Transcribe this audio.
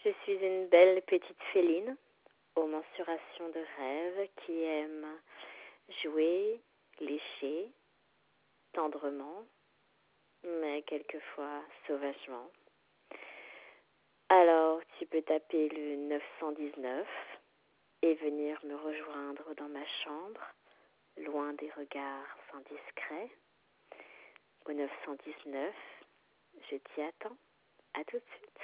Je suis une belle petite féline aux mensurations de rêve qui aime jouer, lécher, tendrement, mais quelquefois sauvagement. Alors tu peux taper le 919 et venir me rejoindre dans ma chambre, loin des regards indiscrets. Au 919, je t'y attends. À tout de suite.